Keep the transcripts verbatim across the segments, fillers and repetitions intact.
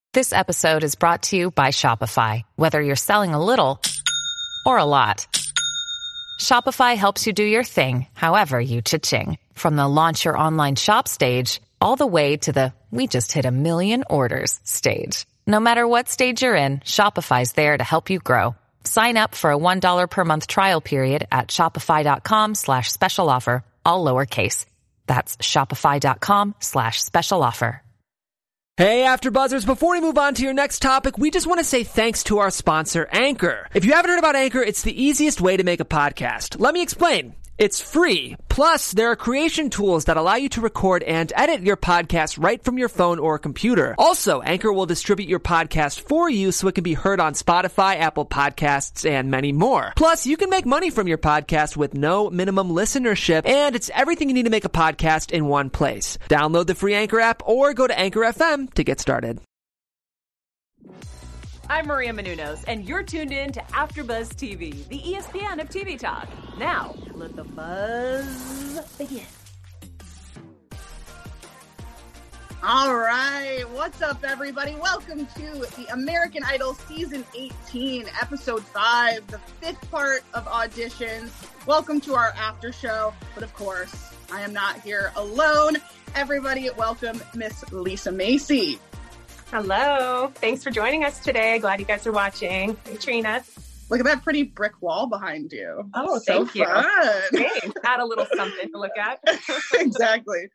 This episode is brought to you by Shopify. Whether you're selling a little or a lot, Shopify helps you do your thing, however you cha-ching. From the launch your online shop stage, all the way to the we just hit a million orders stage. No matter what stage you're in, Shopify's there to help you grow. Sign up for a one dollar per month trial period at shopify.com slash special offer, all lowercase. That's shopify.com slash special offer. Hey, AfterBuzzers, before we move on to your next topic, we just want to say thanks to our sponsor, Anchor. If you haven't heard about Anchor, it's the easiest way to make a podcast. Let me explain. It's free. Plus, there are creation tools that allow you to record and edit your podcast right from your phone or computer. Also, Anchor will distribute your podcast for you so it can be heard on Spotify, Apple Podcasts, and many more. Plus, you can make money from your podcast with no minimum listenership, and it's everything you need to make a podcast in one place. Download the free Anchor app or go to Anchor F M to get started. I'm Maria Menounos, and you're tuned in to AfterBuzz T V, the E S P N of T V talk. Now, let the buzz begin. All right, what's up, everybody? Welcome to the American Idol Season eighteen, Episode five, the fifth part of auditions. Welcome to our after show, but of course, I am not here alone. Everybody, welcome Miss Lisa Macy. Hello. Thanks for joining us today. Glad you guys are watching. Hey, Trina. Look at that pretty brick wall behind you. Oh, so thank you. Fun. Thanks. Add a little something to look at. Exactly.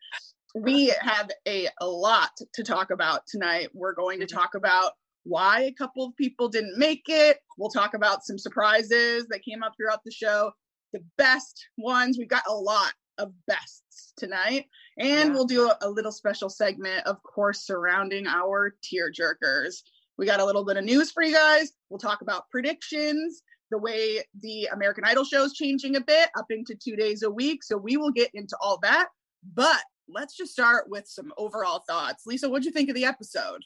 We have a, a lot to talk about tonight. We're going to talk about why a couple of people didn't make it. We'll talk about some surprises that came up throughout the show. The best ones. We've got a lot of bests tonight. And yeah. We'll do a, a little special segment, of course, surrounding our tearjerkers. We got a little bit of news for you guys. We'll talk about predictions, the way the American Idol show is changing a bit, up into two days a week. So we will get into all that. But let's just start with some overall thoughts. Lisa, what'd you think of the episode?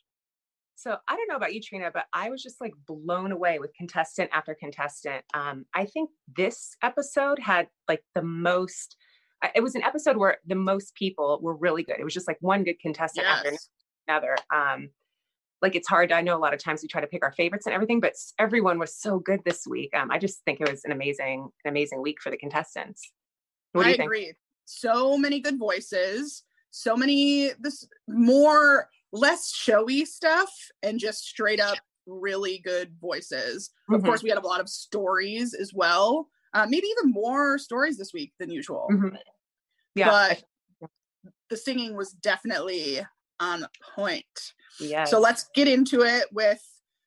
So I don't know about you, Trina, but I was just like blown away with contestant after contestant. Um, I think this episode had like the most... It was an episode where the most people were really good. It was just like one good contestant yes. after another. Um, like it's hard. I know a lot of times we try to pick our favorites and everything, but everyone was so good this week. Um, I just think it was an amazing, an amazing week for the contestants. What do I you think? agree. So many good voices, so many this more less showy stuff, and just straight up really good voices. Mm-hmm. Of course, we had a lot of stories as well. Uh, maybe even more stories this week than usual. Mm-hmm. Yeah. But the singing was definitely on point. Yes. So let's get into it with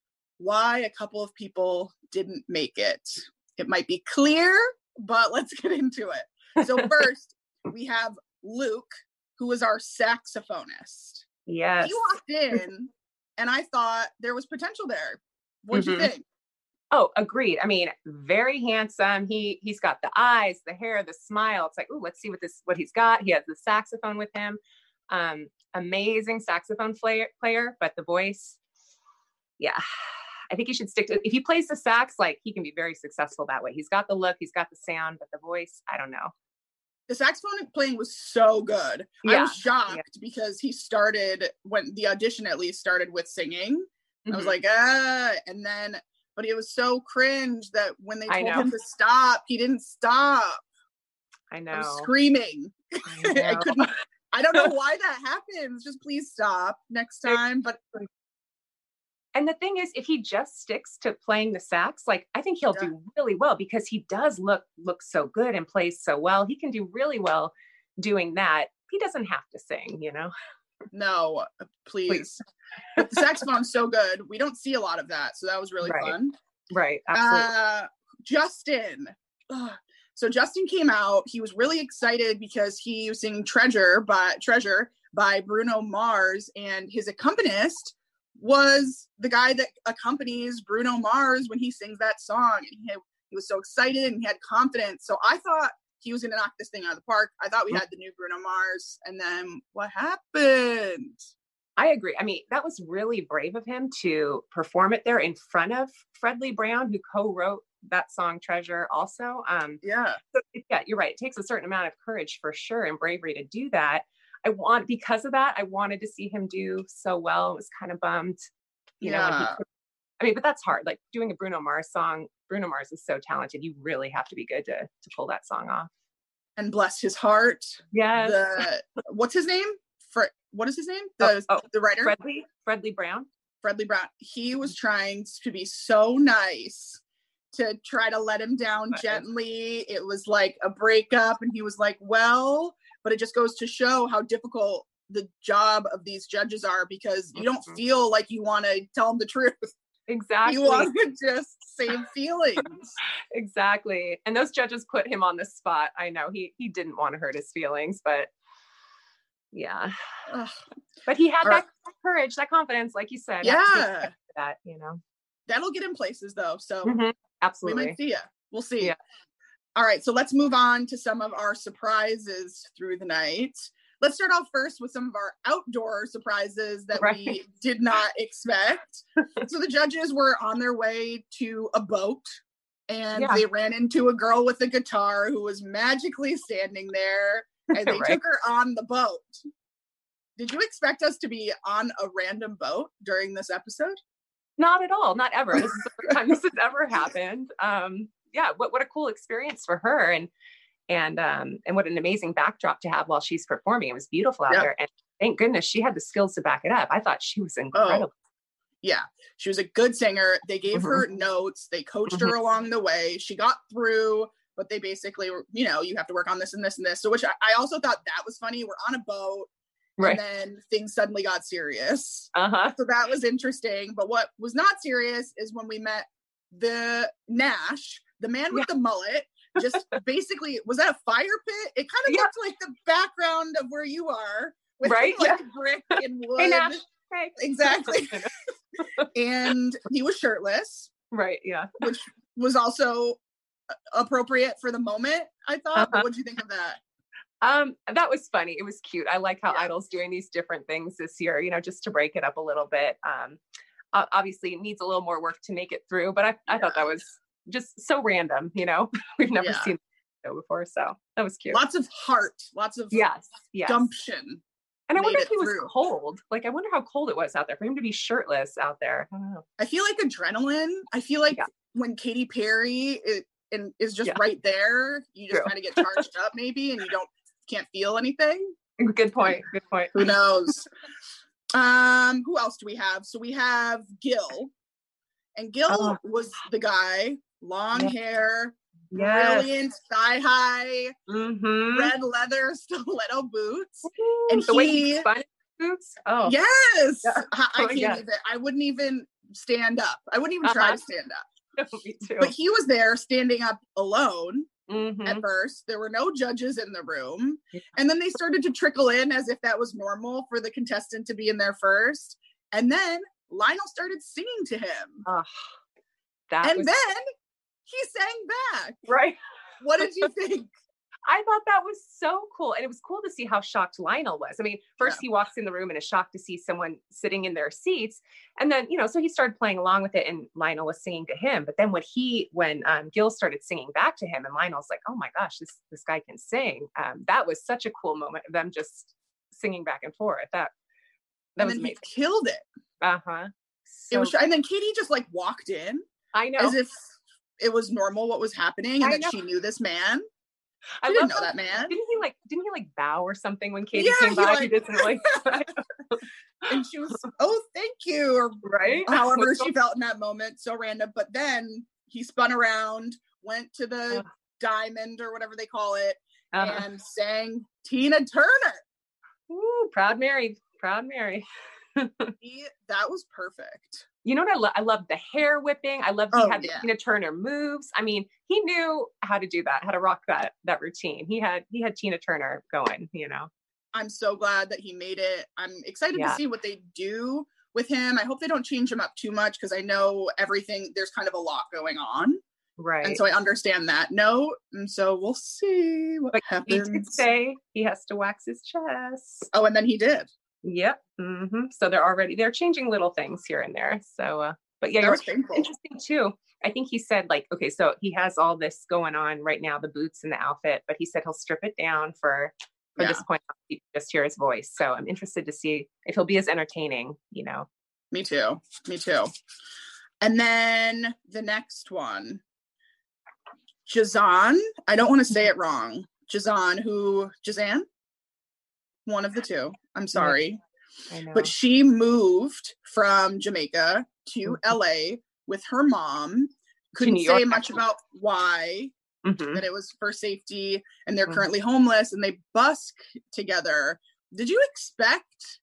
why a couple of people didn't make it. It might be clear, but let's get into it. So first, we have Luke, who was our saxophonist. Yes. He walked in, and I thought there was potential there. What'd mm-hmm. you think? Oh, agreed. I mean, very handsome. He, he's got the eyes, the hair, the smile. It's like, oh, let's see what this, what he's got. He has the saxophone with him. Um, amazing saxophone player, player, but the voice, yeah, I think he should stick to, if he plays the sax, like he can be very successful that way. He's got the look, he's got the sound, but the voice, I don't know. The saxophone playing was so good. Yeah. I was shocked yeah. because he started, when the audition at least started with singing. Mm-hmm. I was like, ah, and then, but it was so cringe that when they told him to stop, he didn't stop. I know. I was screaming. I, know. I couldn't, I don't know why that happens. Just please stop next time. But and the thing is, if he just sticks to playing the sax, like I think he'll yeah. do really well because he does look look so good and plays so well. He can do really well doing that. He doesn't have to sing, you know. No, please. please. But the saxophone's so good. We don't see a lot of that, so that was really right. fun. Right, absolutely. Uh, Justin. Ugh. So Justin came out. He was really excited because he was singing "Treasure" by "Treasure" by Bruno Mars, and his accompanist was the guy that accompanies Bruno Mars when he sings that song. And he, had, he was so excited and he had confidence. So I thought he was going to knock this thing out of the park. I thought we had the new Bruno Mars, and then what happened? I agree. I mean, that was really brave of him to perform it there in front of Fred Lee Brown, who co-wrote that song "Treasure" also. Um, yeah. So, yeah, you're right. It takes a certain amount of courage for sure and bravery to do that. I want, because of that, I wanted to see him do so well. I was kind of bummed you know, when he Yeah. I mean, but that's hard. Like doing a Bruno Mars song, Bruno Mars is so talented. You really have to be good to to pull that song off. And bless his heart. Yes. The what's his name? Fre- what is his name? Oh, The oh, the writer? Fredley, Fredley Brown. Fredley Brown. He was trying to be so nice to try to let him down gently. It was like a breakup, and he was like, well, but it just goes to show how difficult the job of these judges are, because you don't Mm-hmm. feel like you want to tell them the truth. Exactly. You want to just save feelings. Exactly. And those judges put him on the spot. I know he he didn't want to hurt his feelings, but yeah. Ugh. But he had All that right. courage, that confidence, like you said. Yeah. That, you know. That'll get in places though. So Mhm. we Absolutely. might see ya. We'll see. Yeah. All right. So let's move on to some of our surprises through the night. Let's start off first with some of our outdoor surprises that Right. we did not expect. So the judges were on their way to a boat, and Yeah. they ran into a girl with a guitar who was magically standing there, and they Right. took her on the boat. Did you expect us to be on a random boat during this episode? Not at all. Not ever. This is the first time this has ever happened. Um, yeah, what what a cool experience for her, and and um and what an amazing backdrop to have while she's performing. It was beautiful out Yeah. there, and thank goodness she had the skills to back it up. I thought she was incredible. Yeah, she was a good singer. They gave Mhm. her notes. They coached her along the way. She got through, but they basically were, you know, you have to work on this and this and this. So, which I, I also thought that was funny. We're on a boat, Right. and then things suddenly got serious. Uh huh. So that was interesting. But what was not serious is when we met the Nash, the man with the mullet. Just basically, was that a fire pit? It kind of Yeah. looked like the background of where you are, with Right, like yeah. brick and wood. Hey Nash. Hey. Exactly. And he was shirtless, Right. Yeah. which was also appropriate for the moment, I thought. Uh-huh. But what do you think of that? Um, that was funny. It was cute. I like how Yeah. Idol's doing these different things this year, you know, just to break it up a little bit. Um, o- obviously it needs a little more work to make it through, but I, I thought that was just so random, you know, we've never Yeah. seen the show before. So that was cute. Lots of heart, lots of Yes. Yes. gumption. And I made wonder it if he was through. cold. Like, I wonder how cold it was out there for him to be shirtless out there. I don't know. I feel like adrenaline. I feel like Yeah. when Katy Perry is, and is just Yeah. right there, you just True. kind of get charged up maybe, and you don't can't feel anything. Good point. Good point. Who knows? um, who else do we have? So we have Gil, and Gil Oh. was the guy, long Yeah. hair, Yes. brilliant, thigh high, Mm-hmm. red leather stiletto boots, and the way he he, spun his boots. Oh, yes, Yeah. I, I Oh, can't yeah. even. I wouldn't even stand up. I wouldn't even try Uh-huh. to stand up. me too. But he was there standing up alone Mhm. at first. There were no judges in the room. Yeah. And then they started to trickle in as if that was normal for the contestant to be in there first. And then Lionel started singing to him. Oh, that And was then he sang back. right. What did you think? I thought that was so cool. And it was cool to see how shocked Lionel was. I mean, first Yeah. he walks in the room and is shocked to see someone sitting in their seats. And then, you know, so he started playing along with it and Lionel was singing to him. But then when he, when um, Gil started singing back to him and Lionel's like, oh my gosh, this, this guy can sing. Um, that was such a cool moment of them just singing back and forth. That, that And was then he amazing. killed it. Uh-huh. It was, So- and then Katie just like walked in I know. as if it was normal what was happening, and I that know. she knew this man. I She didn't love know how- that man. Didn't he like, didn't he like bow or something when Katie Yeah, came he, by? like- He didn't like, And she was, oh, thank you, or right? however What's she felt in that moment. So random. But then he spun around, went to the Ugh. diamond or whatever they call it, Uh-huh. and sang Tina Turner. Ooh, proud Mary, proud Mary. He, that was perfect. You know what I love? I love the hair whipping. I love he Oh, had the yeah. Tina Turner moves. I mean, he knew how to do that, how to rock that that routine. He had he had Tina Turner going, you know. I'm so glad that he made it. I'm excited Yeah. to see what they do with him. I hope they don't change him up too much, because I know everything, there's kind of a lot going on. Right. And so I understand that note. And so we'll see what But he happens. did say he has to wax his chest. Oh, and then he did. Yep. hmm So they're already they're changing little things here and there. So, uh, but yeah, That you're was painful. interesting too. I think he said like, okay, so he has all this going on right now, the boots and the outfit, but he said he'll strip it down for for Yeah. this point. You can just hear his voice. So I'm interested to see if he'll be as entertaining, you know, Me too. Me too. And then the next one, Jazan. I don't want to say it wrong. Jazan, who, Jazan? One of the two. I'm sorry. I know. But she moved from Jamaica to mm-hmm. L A with her mom. Couldn't say York, much actually. about why. Mm-hmm. That it was for safety, and they're mm-hmm. currently homeless, and they busk together. Did you expect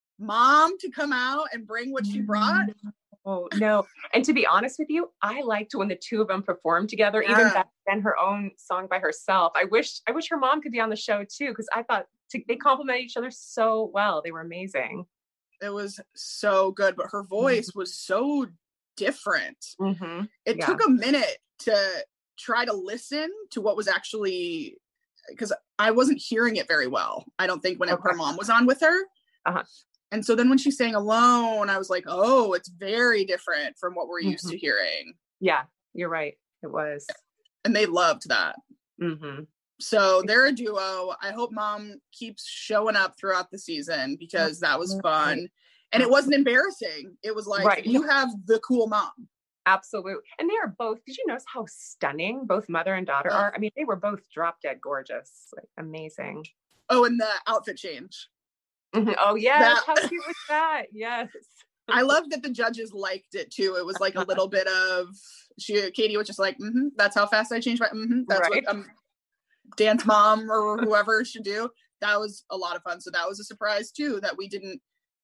mom to come out and bring what she brought? Oh no. And to be honest with you, I liked when the two of them performed together, yeah. even back then her own song by herself. I wish I wish her mom could be on the show too, because I thought to, they complement each other so well. They were amazing. It was so good, but her voice mm-hmm. was so different. Mm-hmm. It yeah. took a minute to try to listen to what was actually, because I wasn't hearing it very well. I don't think when okay. her mom was on with her. Uh-huh. And so then when she sang alone, I was like, oh, it's very different from what we're mm-hmm. used to hearing. Yeah, you're right. It was. And they loved that. Mm-hmm. So they're a duo. I hope mom keeps showing up throughout the season, because that was fun. And it wasn't embarrassing. It was like, right. you have the cool mom. Absolutely. And they are both, did you notice how stunning both mother and daughter oh. are? I mean, they were both drop dead gorgeous. Like, amazing. Oh, and the outfit change. Mm-hmm. Oh, yes. That, how cute was that? Yes. I love that the judges liked it too. It was like a little bit of, she, Katie was just like, mm-hmm, that's how fast I changed my, mm-hmm, that's right. what um, dance mom or whoever should do. That was a lot of fun. So that was a surprise too, that we didn't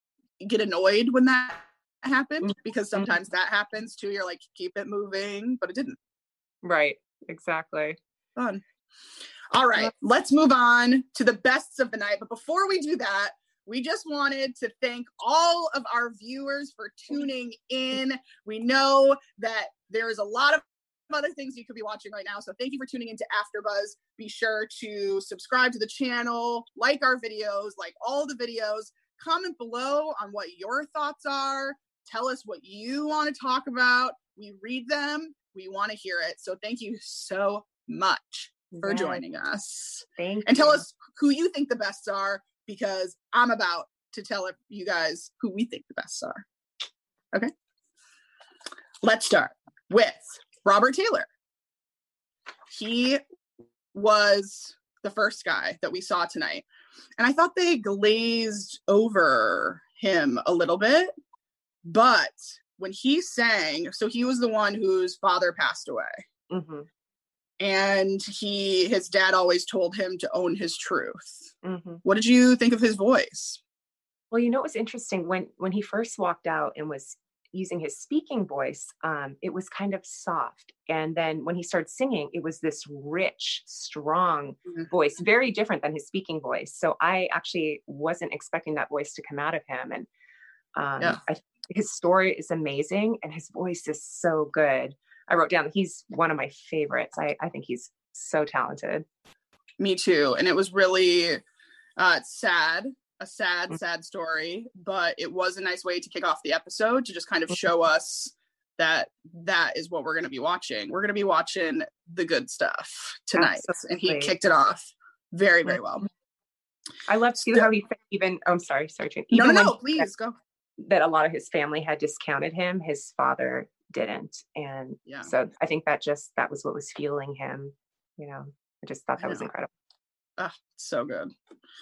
get annoyed when that happened, because sometimes mm-hmm. that happens too. You're like, keep it moving, but it didn't. Right. Exactly. Fun. All right, let's move on to the bests of the night. But before we do that, we just wanted to thank all of our viewers for tuning in. We know that there is a lot of other things you could be watching right now. So thank you for tuning into AfterBuzz. Be sure to subscribe to the channel, like our videos, like all the videos, comment below on what your thoughts are. Tell us what you want to talk about. We read them. We want to hear it. So thank you so much for yes. joining us. Thank and you. Tell us who you think the bests are, because I'm about to tell you guys who we think the bests are. Okay. Let's start with Robert Taylor. He was the first guy that we saw tonight. And I thought they glazed over him a little bit. But when he sang, so he was the one whose father passed away. Mm-hmm. And he, his dad always told him to own his truth. Mm-hmm. What did you think of his voice? Well, you know, it was interesting when, when he first walked out and was using his speaking voice, um, it was kind of soft. And then when he started singing, it was this rich, strong mm-hmm. voice, very different than his speaking voice. So I actually wasn't expecting that voice to come out of him. And um, yeah. I, his story is amazing and his voice is so good. I wrote down, he's one of my favorites. I, I think he's so talented. Me too. And it was really uh, sad, a sad, mm-hmm. sad story, but it was a nice way to kick off the episode, to just kind of show us that that is what we're going to be watching. We're going to be watching the good stuff tonight. Absolutely. And he kicked it off very, very well. I love too so, how he even, oh, I'm sorry, sorry. Even no, no, no, please that, go. That a lot of his family had discounted him. His father didn't. And yeah. so I think that just, that was what was fueling him. You know, I just thought that was incredible. Ah, so good.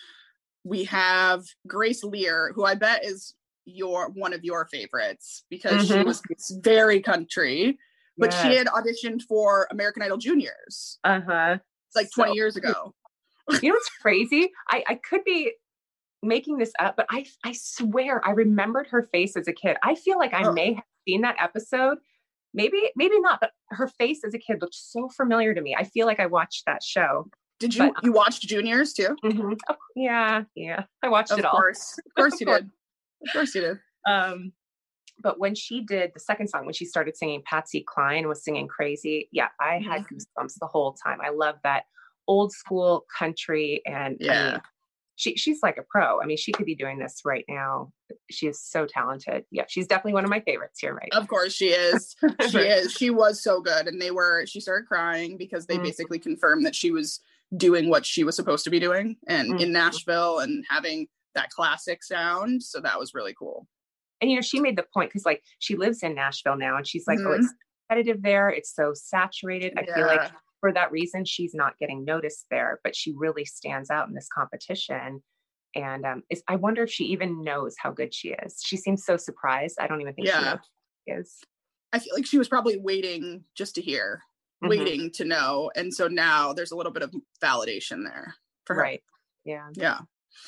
We have Grace Lear, who I bet is your, one of your favorites, because mm-hmm. she was very country, but yes. she had auditioned for American Idol Juniors. Uh-huh. It's like twenty so, years ago. You know what's crazy? I, I could be making this up, but I I swear I remembered her face as a kid. I feel like I oh. may have seen that episode. Maybe, maybe not, but her face as a kid looked so familiar to me. I feel like I watched that show. Did you, but, you watched Juniors too? Mm-hmm. Oh, yeah. Yeah. I watched of it all. Course. Of course you did. Of course you did. Um, but when she did the second song, when she started singing, Patsy Cline was singing Crazy. Yeah. I had mm-hmm. goosebumps the whole time. I love that old school country. And yeah. I mean, she, she's like a pro. I mean, she could be doing this right now. She is so talented. Yeah. She's definitely one of my favorites here, right? Of course she is. She is. She was so good. And they were, she started crying because they mm-hmm. basically confirmed that she was doing what she was supposed to be doing and mm-hmm. in Nashville and having that classic sound. So that was really cool. And, you know, she made the point because like she lives in Nashville now and she's like, mm-hmm. oh, it's competitive there. It's so saturated. I yeah. feel like for that reason, she's not getting noticed there, but she really stands out in this competition. And um, it's, I wonder if she even knows how good she is. She seems so surprised. I don't even think yeah. she knows who she is. I feel like she was probably waiting just to hear, mm-hmm. waiting to know. And so now there's a little bit of validation there for her. Right. Yeah. Yeah.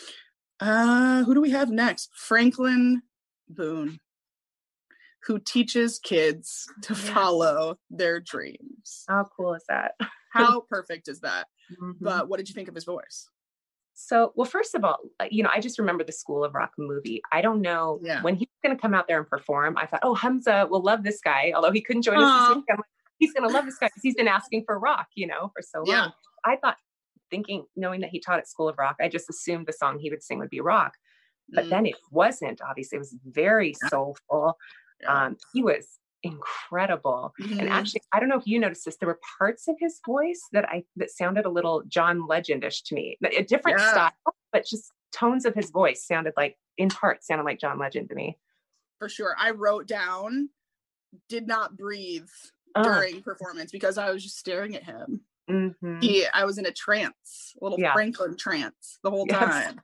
Uh, who do we have next? Franklin Boone, who teaches kids to yeah. follow their dreams. How cool is that? How perfect is that? Mm-hmm. But what did you think of his voice? So, well, first of all, you know, I just remember the School of Rock movie. I don't know yeah. when he's going to come out there and perform. I thought, oh, Hamza will love this guy. Although he couldn't join Aww. us this week. I'm like, he's going to love this guy because he's been asking for rock, you know, for so long. Yeah. I thought, thinking, knowing that he taught at School of Rock, I just assumed the song he would sing would be rock. But mm. then it wasn't, obviously. It was very yeah. soulful. Yeah. Um, he was incredible. Mm-hmm. And actually, I don't know if you noticed this, there were parts of his voice that I that sounded a little John Legend-ish to me. A different yeah. style, but just tones of his voice sounded like, in part, sounded like John Legend to me. For sure. I wrote down, did not breathe uh. during performance because I was just staring at him. Mm-hmm. He, I was in a trance, a little yeah. Franklin trance the whole yes. time.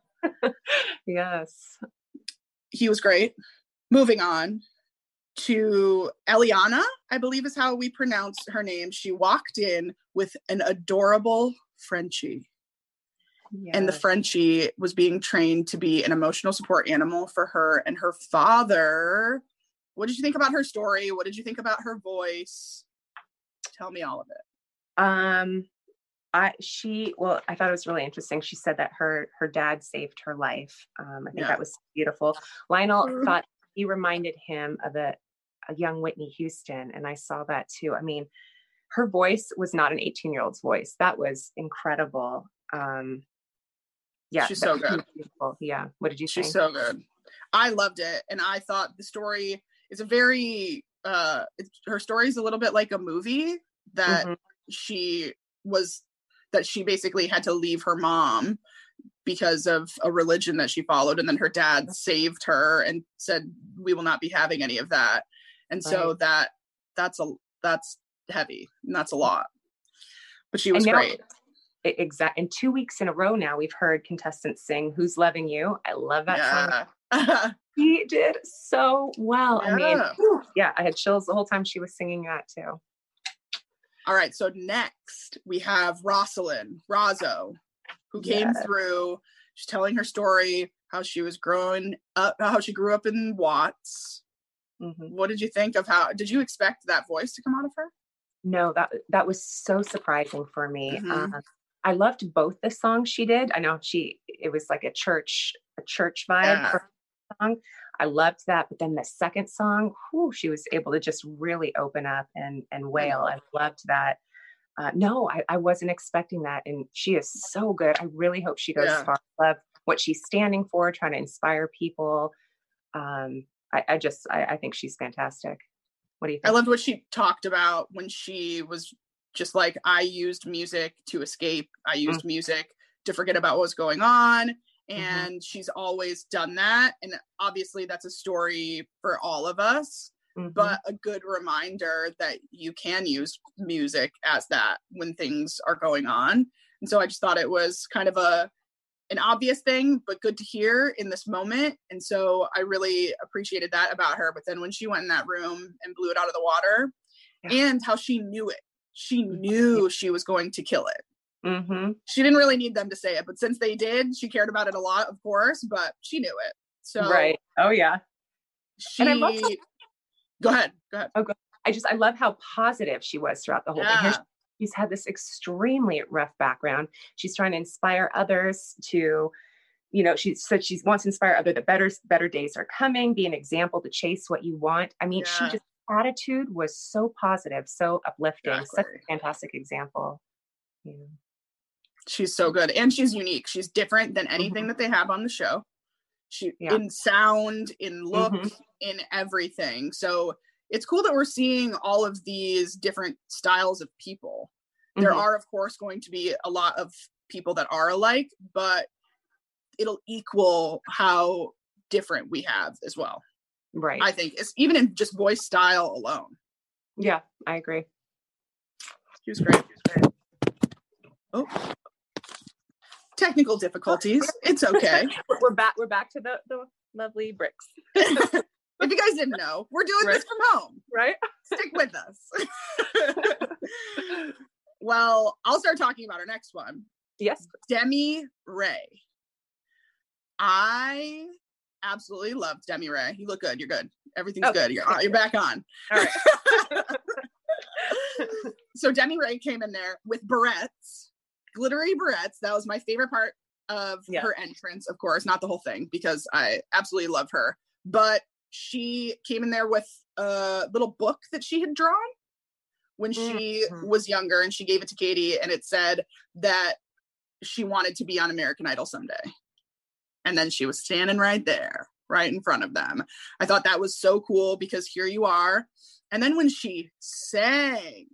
Yes. He was great. Moving on to Eliana, I believe is how we pronounce her name. She walked in with an adorable Frenchie. Yes. And the Frenchie was being trained to be an emotional support animal for her and her father. What did you think about her story? What did you think about her voice? Tell me all of it. Um, I, she, well, I thought it was really interesting. She said that her, her dad saved her life. Um, I think yeah. that was beautiful. Lionel mm-hmm. thought he reminded him of a, a young Whitney Houston. And I saw that too. I mean, her voice was not an eighteen year old's voice. That was incredible. Um, yeah. She's so good. Beautiful. Yeah. What did you think? She's so good. I loved it. And I thought the story is a very, uh, it's, her story is a little bit like a movie that mm-hmm. she was, that she basically had to leave her mom because of a religion that she followed. And then her dad saved her and said, we will not be having any of that. And right. so that, that's a, that's heavy and that's a lot, but she was now, great. Exactly. And two weeks in a row now, we've heard contestants sing Who's Loving You. I love that yeah. song. He did so well. Yeah. I mean, whew, yeah, I had chills the whole time she was singing that too. All right. So next we have Rosalind Razzo, who came yes. through. She's telling her story, how she was growing up, how she grew up in Watts. Mm-hmm. What did you think of how, did you expect that voice to come out of her? No, that, that was so surprising for me. Mm-hmm. Um, I loved both the songs she did. I know she, it was like a church, a church vibe yeah. for her song. I loved that. But then the second song, whew, she was able to just really open up and, and wail. I loved that. Uh, no, I, I wasn't expecting that. And she is so good. I really hope she goes yeah. far. I love what she's standing for, trying to inspire people. Um, I, I just, I, I think she's fantastic. What do you think? I loved what she talked about when she was just like, I used music to escape. I used mm-hmm. music to forget about what was going on. And mm-hmm. she's always done that. And obviously that's a story for all of us, mm-hmm. but a good reminder that you can use music as that when things are going on. And so I just thought it was kind of a, an obvious thing, but good to hear in this moment. And so I really appreciated that about her. But then when she went in that room and blew it out of the water yeah. and how she knew it, she knew she was going to kill it. Mm-hmm. She didn't really need them to say it, but since they did, she cared about it a lot, of course, but she knew it. So right. Oh yeah. She, and I'm also, go ahead. Go ahead. Oh, go. I just, I love how positive she was throughout the whole yeah. thing. Here she's had this extremely rough background. She's trying to inspire others to, you know, she said she wants to inspire others that better, better days are coming, be an example to chase what you want. I mean, yeah. she just, attitude was so positive, so uplifting, exactly. such a fantastic example. Yeah. She's so good. And she's unique. She's different than anything mm-hmm. that they have on the show. She yeah. in sound, in look, mm-hmm. in everything. So it's cool that we're seeing all of these different styles of people. Mm-hmm. There are, of course, going to be a lot of people that are alike, but it'll equal how different we have as well. Right. I think it's even in just voice style alone. Yeah, I agree. She was great. She was great. Oh, technical difficulties. It's okay. We're back. We're back to the, the lovely bricks. If you guys didn't know, we're doing Right. this from home. Right. Stick with us. Well, I'll start talking about our next one. Yes. Demi Ray. I absolutely loved Demi Ray. You look good. You're good. Everything's Okay. good. You're, you're back on. All right. So Demi Ray came in there with barrettes, glittery barrettes. That was my favorite part of Yeah. her entrance, of course, not the whole thing, because I absolutely love her. But she came in there with a little book that she had drawn when she Mhm. was younger, and she gave it to Katie, and it said that she wanted to be on American Idol someday. And then she was standing right there, right in front of them. I thought that was so cool, because here you are. And then when she sang,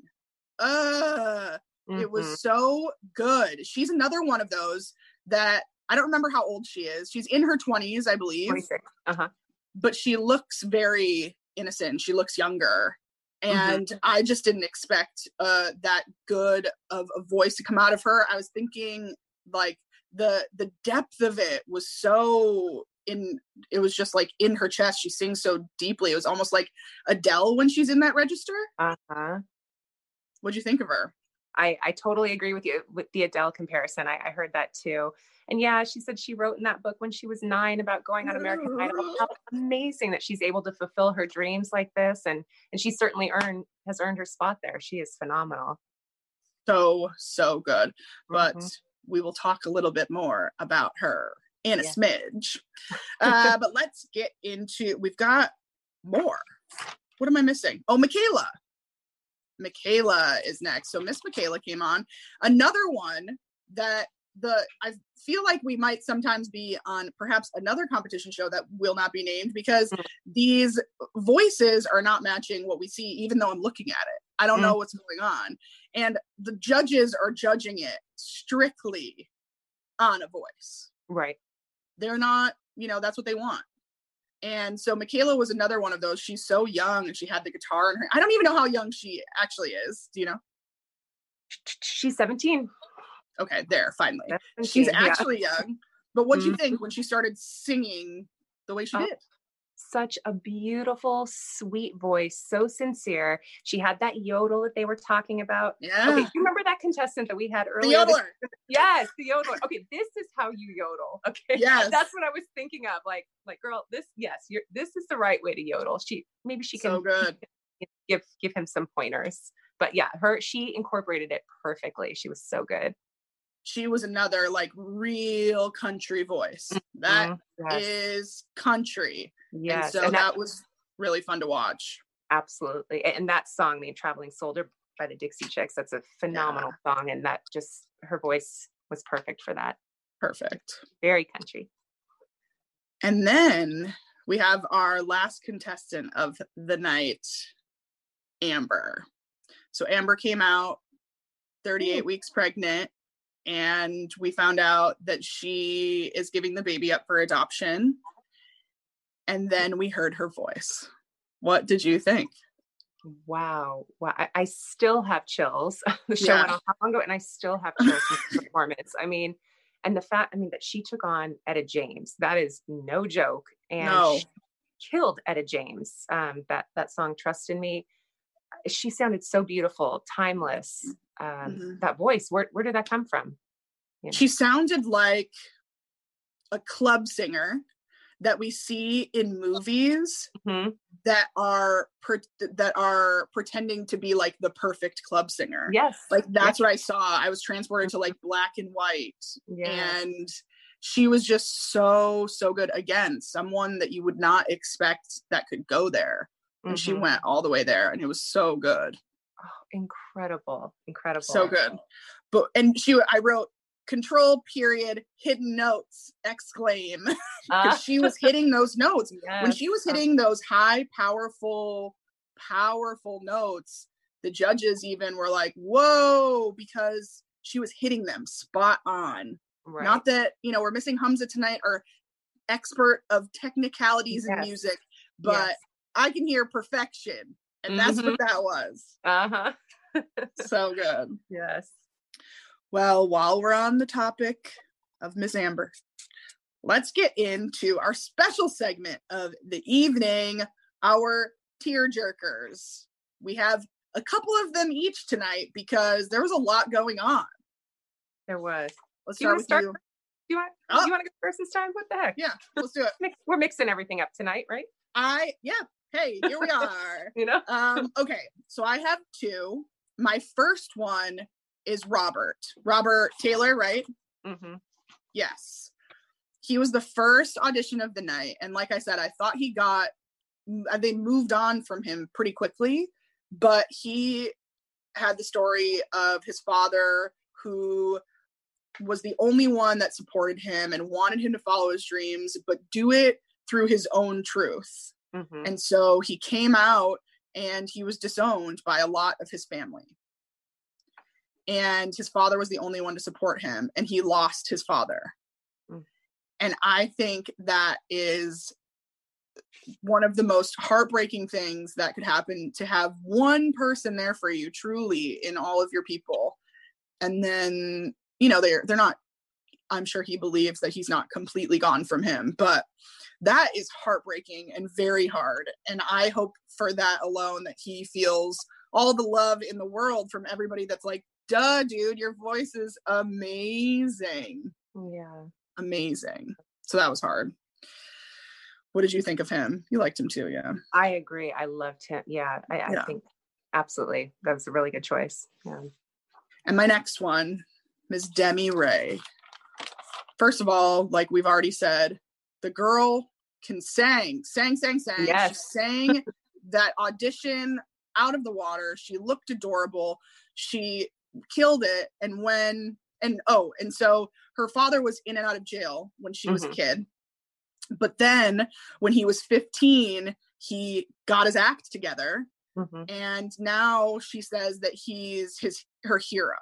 uh, it was Mhm. so good. She's another one of those that I don't remember how old she is. She's in her twenties, I believe. twenty-six. Uh-huh. But she looks very innocent. She looks younger. And Mm-hmm. I just didn't expect uh, that good of a voice to come out of her. I was thinking like the the depth of it was so in, it was just like in her chest. She sings so deeply. It was almost like Adele when she's in that register. Uh-huh. What'd you think of her? I, I totally agree with you with the Adele comparison. I, I heard that too. And yeah, she said she wrote in that book when she was nine about going on American Idol. How amazing that she's able to fulfill her dreams like this. And and she certainly earned has earned her spot there. She is phenomenal. So, so good. But Mhm. we will talk a little bit more about her in a Yeah. smidge. Uh, but let's get into, we've got more. What am I missing? Oh, Michaela. Michaela is next. So Miss Michaela came on. Another one that the I feel like we might sometimes be on perhaps another competition show that will not be named, because Mm. these voices are not matching what we see, even though I'm looking at it. I don't Mm. know what's going on. And the judges are judging it strictly on a voice. Right. They're not, you know, that's what they want. And so Michaela was another one of those. She's so young, and she had the guitar in her. I don't even know how young she actually is. Do you know? She's seventeen. Okay, there, finally. seventeen, She's yeah. actually young. But what do you Mhm. think when she started singing the way she Oh, did? Such a beautiful, sweet voice, so sincere. She had that yodel that they were talking about. Yeah. Okay, do you remember that contestant that we had The earlier? this- yodeler. Yes, the yodeler. Okay, this is how you yodel. Okay, Yes. that's what I was thinking of. Like, like, girl, this, yes, you're. This is the right way to yodel. She maybe she can So good. give give him some pointers. But yeah, her she incorporated it perfectly. She was so good. She was another like real country voice. That Mhm. is country. Yes, And so and that, that- was really fun to watch. Absolutely. And that song, The Traveling Soldier by the Dixie Chicks, that's a phenomenal song. And that just, her voice was perfect for that. Perfect. Very country. And then we have our last contestant of the night, Amber. So Amber came out thirty-eight Ooh. weeks pregnant, and we found out that she is giving the baby up for adoption. And then we heard her voice. What did you think? Wow. Wow. I, I still have chills. The show Yeah. went on how long ago, and I still have chills from the performance. I mean, and the fact, I mean, that she took on Etta James, that is no joke. And No. she killed Etta James. Um, that, that song, Trust in Me. She sounded so beautiful, timeless. Um, Mhm. That voice, where, where did that come from? You know? She sounded like a club singer that we see in movies Mhm. that are pre- that are pretending to be like the perfect club singer. Yes. Like that's what I saw. I was transported to like black and white. Yes. And she was just so, so good. Again, someone that you would not expect that could go there. And she Mhm. went all the way there, and it was so good. Oh, incredible. Incredible. So good. But, and she, I wrote control period, hidden notes, exclaim. Because Ah, she was hitting those notes. When yes. she was hitting those high, powerful, powerful notes, the judges even were like, whoa, because she was hitting them spot on. Right. Not that, you know, we're missing Hamza tonight, our expert of technicalities in Yes. music, but Yes. I can hear perfection. And that's Mhm. what that was. Uh-huh. So good. Yes. Well, while we're on the topic of Miss Amber, let's get into our special segment of the evening, our tearjerkers. We have a couple of them each tonight because there was a lot going on. There was. Let's Do you start want with to start? you. Do you want? Oh. You want to go first this time? What the heck? Yeah, let's do it. Mix, we're mixing everything up tonight, right? I, yeah, hey, here we are. You know. Um, okay, so I have two. My first one is Robert. Robert Taylor, right? Mm-hmm. Yes. He was the first audition of the night. And like I said, I thought he got, they moved on from him pretty quickly, but he had the story of his father who was the only one that supported him and wanted him to follow his dreams, but do it through his own truth. Mm-hmm. And so he came out and he was disowned by a lot of his family. And his father was the only one to support him, and he lost his father. Mm. And I think that is one of the most heartbreaking things that could happen, to have one person there for you truly in all of your people. And then, you know, they're, they're not, I'm sure he believes that he's not completely gone from him, but that is heartbreaking and very hard. And I hope for that alone that he feels all the love in the world from everybody that's like, duh, dude, your voice is amazing. Yeah. Amazing. So that was hard. What did you think of him? You liked him too, yeah. I agree. I loved him. Yeah, I, I yeah. think absolutely. That was a really good choice. Yeah. And my next one, Miss Demi Ray. First of all, like we've already said, the girl can sing, sang, sang, sang. Yes. She sang that audition out of the water. She looked adorable. She killed it. And when, and oh, and so her father was in and out of jail when she was mm-hmm. a kid. But then when he was fifteen, he got his act together. Mm-hmm. And now she says that he's his, her hero.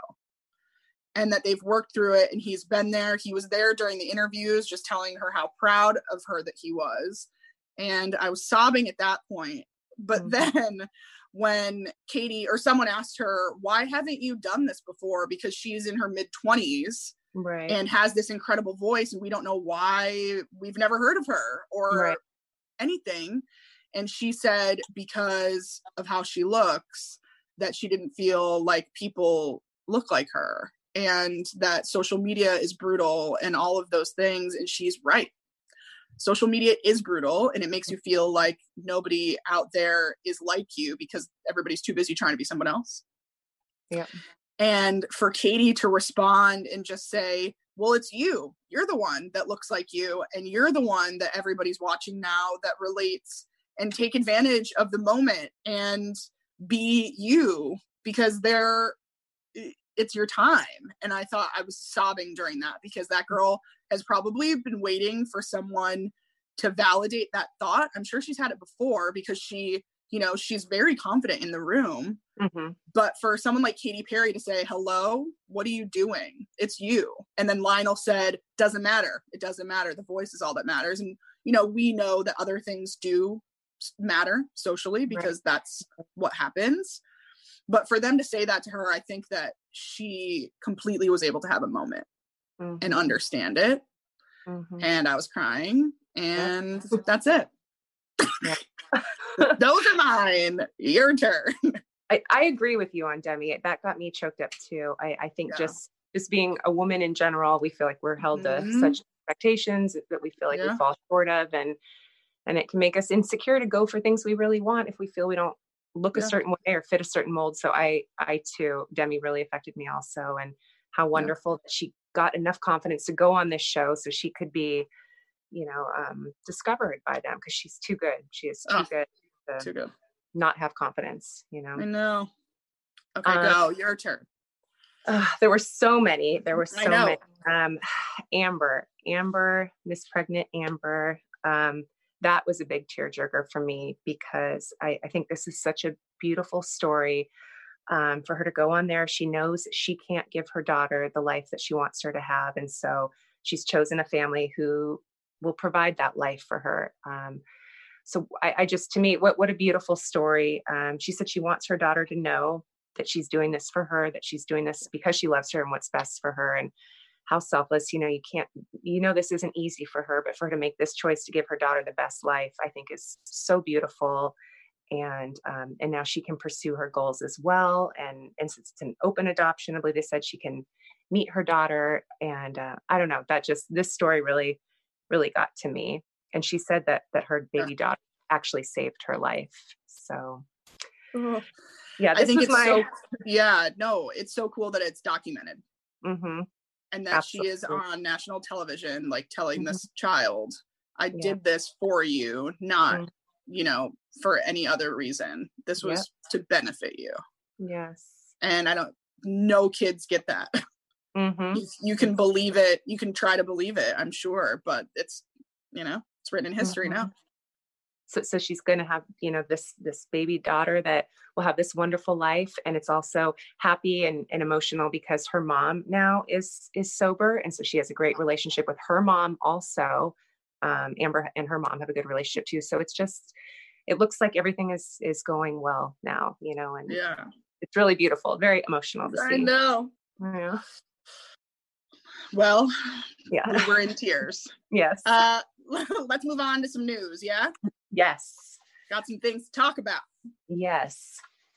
And that they've worked through it, and he's been there. He was there during the interviews, just telling her how proud of her that he was. And I was sobbing at that point. But mm-hmm. then when Katie or someone asked her, why haven't you done this before? Because she's in her mid twenties right. and has this incredible voice, and we don't know why we've never heard of her or right. anything. And she said because of how she looks, that she didn't feel like people look like her. And that social media is brutal and all of those things. And she's right. Social media is brutal, and it makes you feel like nobody out there is like you because everybody's too busy trying to be someone else. Yeah. And for Katie to respond and just say, well, it's you. You're the one that looks like you. And you're the one that everybody's watching now that relates, and take advantage of the moment and be you, because they're, it's your time. And I thought I was sobbing during that, because that girl has probably been waiting for someone to validate that thought. I'm sure she's had it before, because she, you know, she's very confident in the room. Mm-hmm. But for someone like Katy Perry to say, hello, what are you doing? It's you. And then Lionel said, doesn't matter. It doesn't matter. The voice is all that matters. And, you know, we know that other things do matter socially, because right. that's what happens. But for them to say that to her, I think that she completely was able to have a moment mm-hmm. and understand it. Mm-hmm. And I was crying, and yeah. that's it. Yeah. Those are mine. Your turn. I, I agree with you on Demi. That got me choked up too. I, I think yeah. just, just being a woman in general, we feel like we're held mm-hmm. to such expectations that we feel like yeah. we fall short of. And, and it can make us insecure to go for things we really want if we feel we don't look yeah. a certain way or fit a certain mold. So I, I too, Demi really affected me also. And how wonderful yeah. that she got enough confidence to go on this show so she could be, you know, um, discovered by them, because she's too good. She is too oh, good to too good. Not have confidence, you know? I know. Okay, um, go. Your turn. Uh, there were so many. There were so many. Um, Amber, Amber, Miss Pregnant Amber. Um, that was a big tearjerker for me, because I, I think this is such a beautiful story. Um, for her to go on there, she knows that she can't give her daughter the life that she wants her to have. And so she's chosen a family who will provide that life for her. Um, so I, I just, to me, what, what a beautiful story. Um, she said she wants her daughter to know that she's doing this for her, that she's doing this because she loves her and what's best for her, and how selfless, you know, you can't, you know, this isn't easy for her, but for her to make this choice to give her daughter the best life, I think is so beautiful. And, um, and now she can pursue her goals as well. And, and since it's an open adoption, I believe they said she can meet her daughter. And, uh, I don't know, that just, this story really, really got to me. And she said that, that her baby daughter actually saved her life. So oh, yeah, this I think was it's my, so, yeah, no, it's so cool that it's documented. mm-hmm. And that Absolutely. She is on national television, like telling mm-hmm. this child, I yeah. did this for you, not, mm-hmm. you know, for any other reason. This was yep. to benefit you. Yes. And I don't, no kids get that. Mm-hmm. You, you can believe it. You can try to believe it, I'm sure, but it's, you know, it's written in history mm-hmm. now. So, so she's going to have, you know, this, this baby daughter that will have this wonderful life. And it's also happy and, and emotional because her mom now is, is sober. And so she has a great relationship with her mom also. Um, Amber and her mom have a good relationship too. So it's just, it looks like everything is, is going well now, you know, and yeah, it's really beautiful, very emotional to see. I know. Yeah. Well, yeah, we're in tears. Yes. Uh, let's move on to some news. Yeah. Yes. Got some things to talk about. Yes.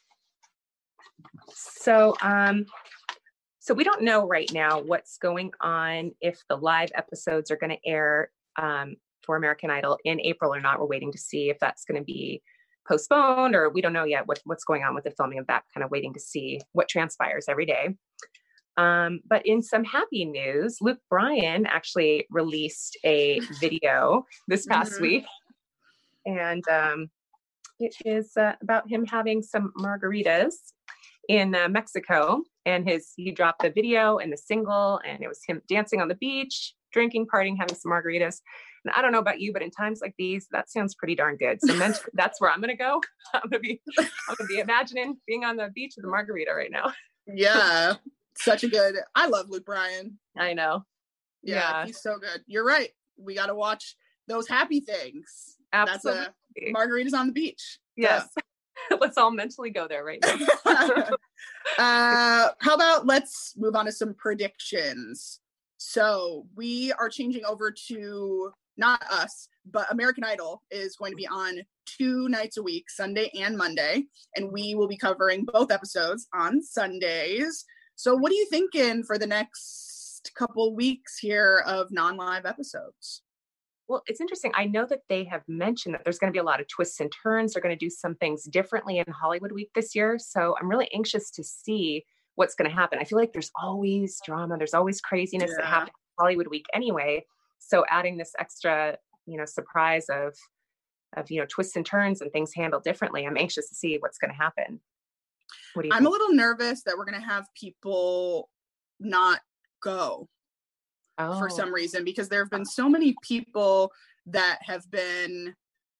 So, um, so we don't know right now what's going on, if the live episodes are going to air, um, for American Idol in April or not. We're waiting to see if that's going to be postponed, or we don't know yet what, what's going on with the filming of that, kind of waiting to see what transpires every day. Um, but in some happy news, Luke Bryan actually released a video this past mm-hmm. week. And um, it is uh, about him having some margaritas in uh, Mexico. And his he dropped the video and the single, and it was him dancing on the beach, drinking, partying, having some margaritas. And I don't know about you, but in times like these, that sounds pretty darn good. So mentally, that's where I'm going to go. I'm going to be, I'm going to be imagining being on the beach with a margarita right now. Yeah, such a good. I love Luke Bryan. I know. Yeah, yeah. He's so good. You're right. We got to watch those happy things. Absolutely. That's a margaritas on the beach. Yes. Yeah. Let's all mentally go there right now. uh, how about let's move on to some predictions. So we are changing over to, not us, but American Idol is going to be on two nights a week, Sunday and Monday. And we will be covering both episodes on Sundays. So what are you thinking for the next couple weeks here of non-live episodes? Well, it's interesting. I know that they have mentioned that there's going to be a lot of twists and turns. They're going to do some things differently in Hollywood Week this year. So I'm really anxious to see what's going to happen. I feel like there's always drama. There's always craziness yeah. that happens in Hollywood Week anyway. So adding this extra, you know, surprise of, of, you know, twists and turns and things handled differently. I'm anxious to see what's going to happen. What do you I'm think? a little nervous that we're going to have people not go. Oh. For some reason, because there have been so many people that have been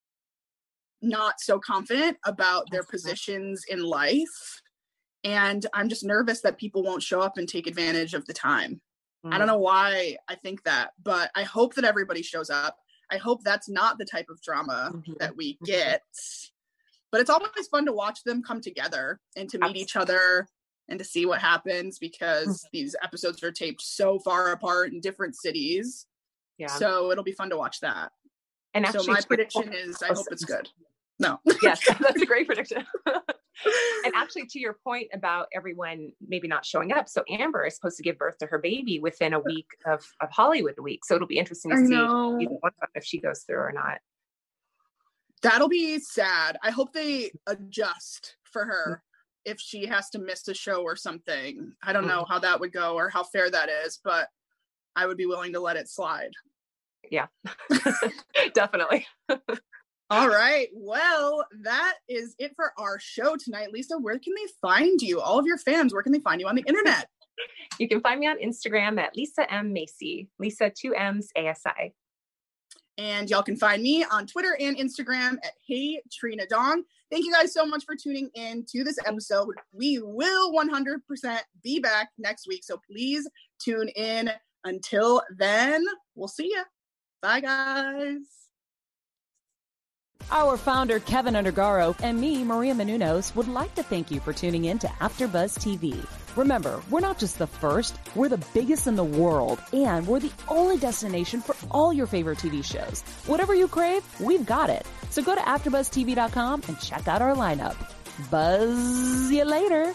not so confident about their positions in life. And I'm just nervous that people won't show up and take advantage of the time. Mm. I don't know why I think that, but I hope that everybody shows up. I hope that's not the type of drama mm-hmm. that we get. But it's always fun to watch them come together and to meet Absolutely. Each other and to see what happens, because mm-hmm. these episodes are taped so far apart in different cities. Yeah. So it'll be fun to watch that. And actually, so my prediction is I hope it's good. No. Yes, that's a great prediction. And actually, to your point about everyone maybe not showing up. So Amber is supposed to give birth to her baby within a week of, of Hollywood Week. So it'll be interesting to I see know. if she goes through or not. That'll be sad. I hope they adjust for her. If she has to miss a show or something. I don't know how that would go or how fair that is, but I would be willing to let it slide. Yeah, definitely. All right. Well, that is it for our show tonight. Lisa, where can they find you? All of your fans, where can they find you on the internet? You can find me on Instagram at Lisa M. Macy. Lisa, two M's, A S I. And y'all can find me on Twitter and Instagram at Hey Trina Dong. Thank you guys so much for tuning in to this episode. We will one hundred percent be back next week. So please tune in. Until then, we'll see ya. Bye, guys. Our founder, Kevin Undergaro, and me, Maria Menounos, would like to thank you for tuning in to AfterBuzz T V. Remember, we're not just the first, we're the biggest in the world, and we're the only destination for all your favorite T V shows. Whatever you crave, we've got it. So go to after buzz T V dot com and check out our lineup. Buzz you later.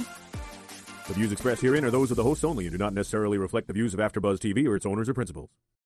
The views expressed herein are those of the hosts only and do not necessarily reflect the views of AfterBuzz T V or its owners or principals.